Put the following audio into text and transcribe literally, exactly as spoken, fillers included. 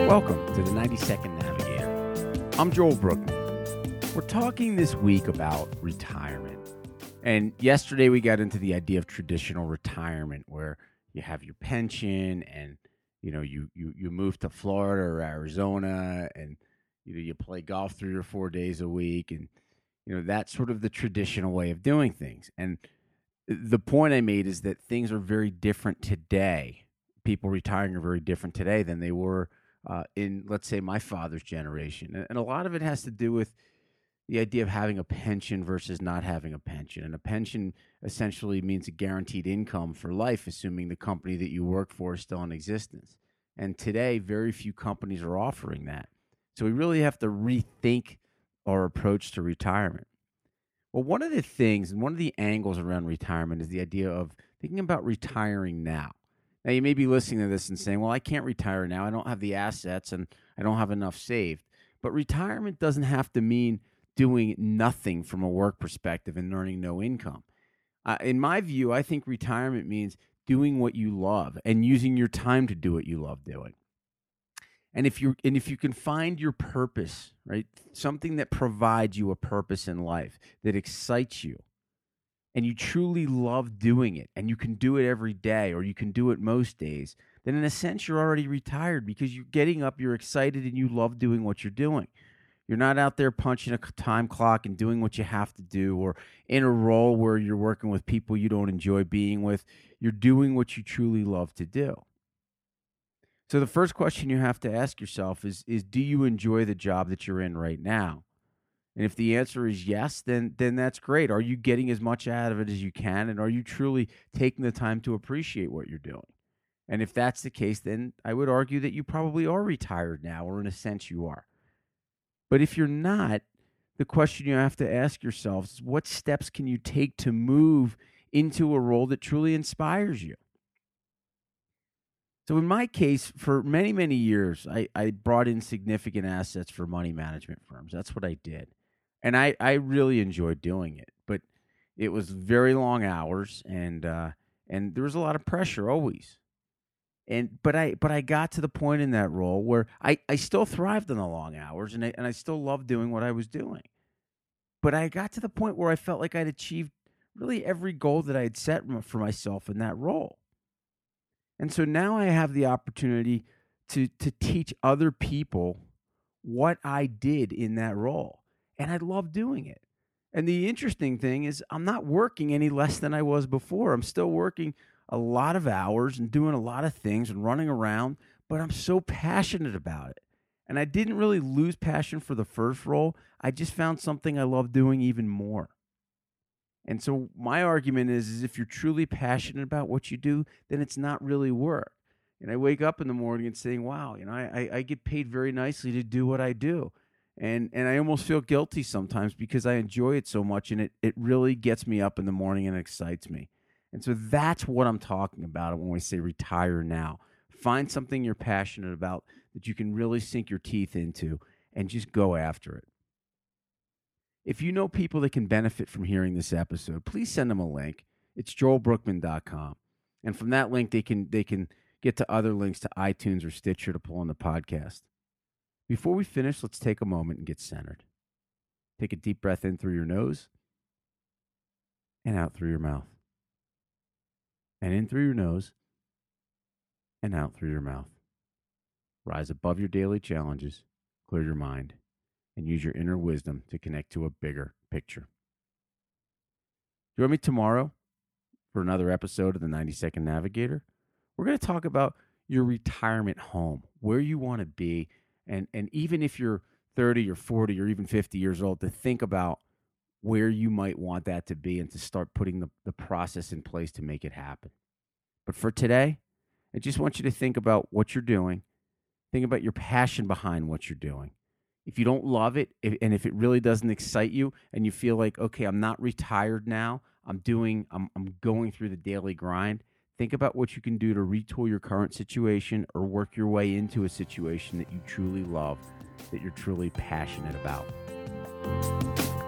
Welcome to the ninety second Navigator. I'm Joel Brookman. We're talking this week about retirement. And yesterday we got into the idea of traditional retirement where you have your pension and you know you you, you move to Florida or Arizona and you know you play golf three or four days a week, and you know that's sort of the traditional way of doing things. And the point I made is that things are very different today. People retiring are very different today than they were uh, in, let's say, my father's generation. And, and a lot of it has to do with the idea of having a pension versus not having a pension. And a pension essentially means a guaranteed income for life, assuming the company that you work for is still in existence. And today, very few companies are offering that. So we really have to rethink our approach to retirement. Well, one of the things and one of the angles around retirement is the idea of thinking about retiring now. Now, you may be listening to this and saying, well, I can't retire now. I don't have the assets and I don't have enough saved. But retirement doesn't have to mean doing nothing from a work perspective and earning no income. Uh, in my view, I think retirement means doing what you love and using your time to do what you love doing. And if you and if you can find your purpose, right, something that provides you a purpose in life that excites you, and you truly love doing it, and you can do it every day, or you can do it most days, then in a sense you're already retired because you're getting up, you're excited, and you love doing what you're doing. You're not out there punching a time clock and doing what you have to do, or in a role where you're working with people you don't enjoy being with. You're doing what you truly love to do. So the first question you have to ask yourself is, is do you enjoy the job that you're in right now? And if the answer is yes, then then that's great. Are you getting as much out of it as you can? And are you truly taking the time to appreciate what you're doing? And if that's the case, then I would argue that you probably are retired now, or in a sense you are. But if you're not, the question you have to ask yourself is, what steps can you take to move into a role that truly inspires you? So in my case, for many, many years, I, I brought in significant assets for money management firms. That's what I did. And I, I really enjoyed doing it. But it was very long hours, and uh, and there was a lot of pressure always. And but I but I got to the point in that role where I, I still thrived on the long hours, and I, and I still loved doing what I was doing. But I got to the point where I felt like I'd achieved really every goal that I had set for myself in that role. And so now I have the opportunity to to teach other people what I did in that role. And I love doing it. And the interesting thing is I'm not working any less than I was before. I'm still working a lot of hours and doing a lot of things and running around, but I'm so passionate about it. And I didn't really lose passion for the first role. I just found something I love doing even more. And so my argument is, is if you're truly passionate about what you do, then it's not really work. And I wake up in the morning and saying, wow, you know, I, I get paid very nicely to do what I do. And and I almost feel guilty sometimes because I enjoy it so much, and it, it really gets me up in the morning and excites me. And so that's what I'm talking about when we say retire now. Find something you're passionate about that you can really sink your teeth into and just go after it. If you know people that can benefit from hearing this episode, please send them a link. It's joel brookman dot com. And from that link, they can they can get to other links to iTunes or Stitcher to pull in the podcast. Before we finish, let's take a moment and get centered. Take a deep breath in through your nose and out through your mouth. And in through your nose and out through your mouth. Rise above your daily challenges, clear your mind, and use your inner wisdom to connect to a bigger picture. Join me tomorrow for another episode of the ninety second Navigator. We're going to talk about your retirement home, where you want to be, and, and even if you're thirty or forty or even fifty years old, to think about where you might want that to be and to start putting the, the process in place to make it happen. But for today, I just want you to think about what you're doing. Think about your passion behind what you're doing. If you don't love it, if, and if it really doesn't excite you, and you feel like, okay, I'm not retired now, I'm doing, I'm, I'm going through the daily grind, think about what you can do to retool your current situation or work your way into a situation that you truly love, that you're truly passionate about.